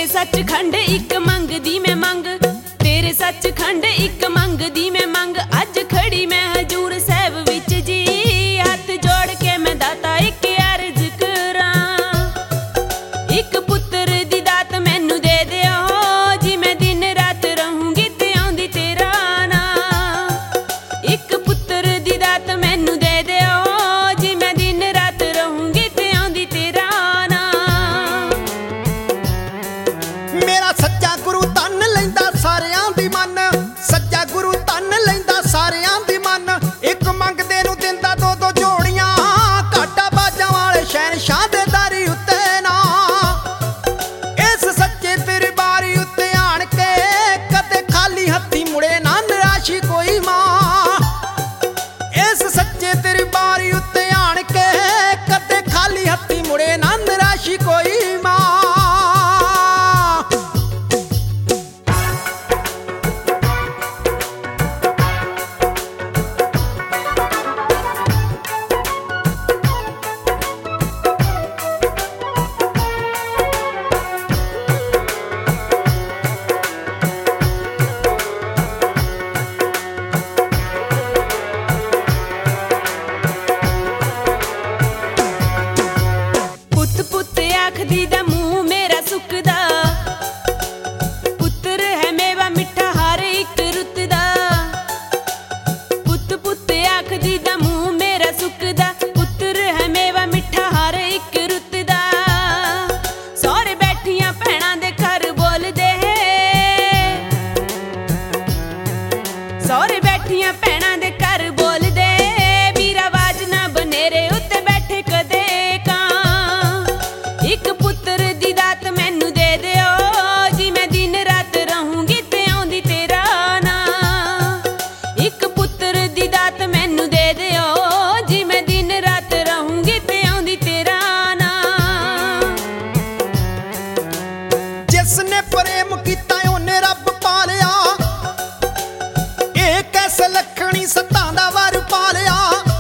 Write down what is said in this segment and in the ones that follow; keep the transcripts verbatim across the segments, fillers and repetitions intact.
तेरे सचखंड इक मंगदी मैं मंग, तेरे सचखंड इक मंगदी मैं मंग। अज खड़ी मैं हजूर साहब विच जी, हथ जोड़ के मैं दाता इक अर्ज करां। इक पुत्तर दी दात मैनू दे दिओ जी, मैं दिन रात रहूंगी ते आउंदी तेरा नां। इक पुत्तर दी दात मैनू दे दिओ जी, मैं दिन रात रहूंगी ते आउंदी तेरा नां। मेरा सच्चा गुरु तन लैंदा सारियां दी मन, सच्चा गुरु तन लैंदा सारियां दी मन। इक मंगदे नूं दिंदा दो दो जोड़ियां, घाटा बाजां वाले शहनशाह दे दारी उत्ते ना। इस सच्चे दरबारी उत्ते आण के कदे खाली हत्थी मुड़े ना निराशी कोई मां। इस सच्चे दरबारी उत्ते आण के कदे खाली हत्थी मुड़े ना निराशी कोई मां। आखदी दा मूंह मेरा सुकदा, पुत्तर है मेवा मिठा हर इक रुत दा। पुत्त पुत्त आखदी दा मूंह मेरा सुकदा, पुत्तर है मेवा मिठा हर इक रुत दा। सौरे बैठियां भैणां दे घर बोलदे, सौरे बैठियां भैणां दे घर बोलदे, वीरा आवाज ना बनेरे उत्ते बैठे कदे कां। इक पुत्तर दी दात मैनू दे दिओ जी, मैं दिन रात रहूंगी ते आउंदी तेरा नां। इक पुत्तर दी दात मैनू दे दिओ जी, मैं दिन रात रहूंगी ते आउंदी तेरा नां। जिसने प्रेम कीता ओने रब पालिया, इह कैसे लखणी सत्तां दा वर पालिया।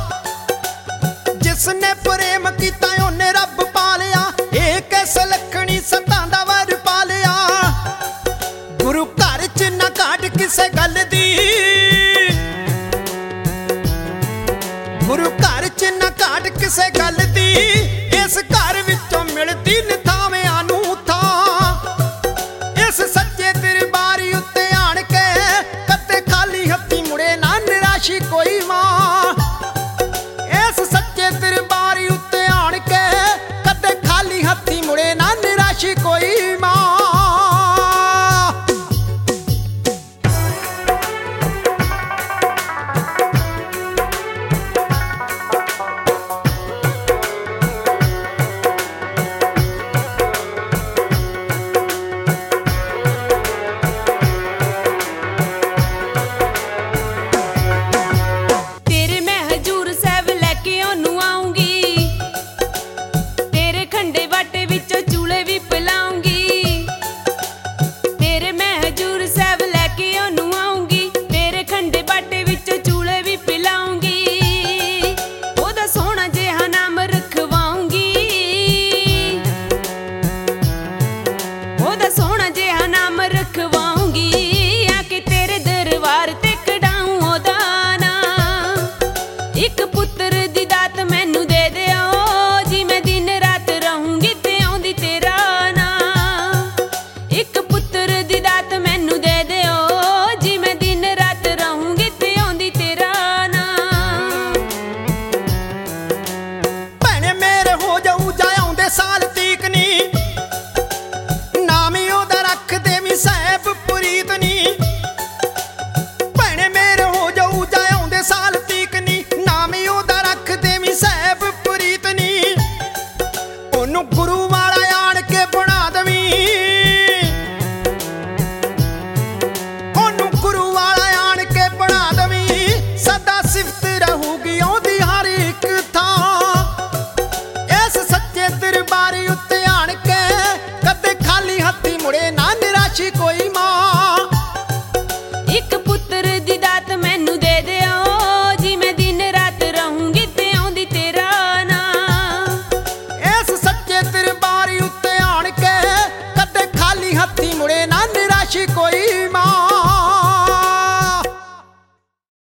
जिसने प्रेम कीता ओने रब पालिया, इह कैसे लखणी सत्तां दा वर पालिया। गुरु घर च ना घाट किसे गल दी, गुरु घर च ना घाट किसे गल दी।